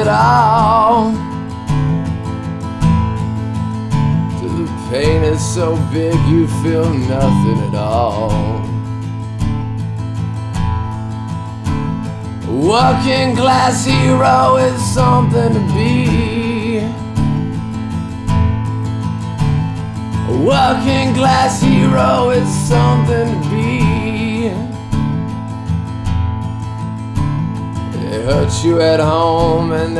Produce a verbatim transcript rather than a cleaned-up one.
at all. The pain is so big you feel nothing at all. Working class hero is something to be. A working class hero is something to be. They hurt you at home and